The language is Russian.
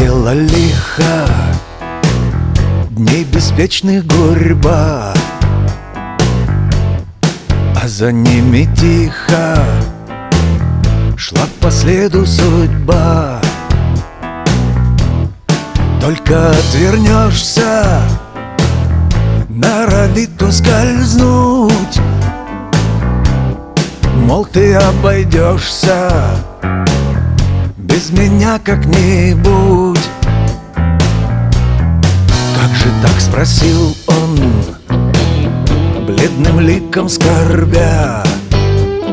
Летела лихо, дней беспечных гурьба, а за ними тихо шла по следу судьба. Только отвернешься, норовит ускользнуть, мол, ты обойдешься без меня как-нибудь. Как же так, спросил он, бледным ликом скорбя.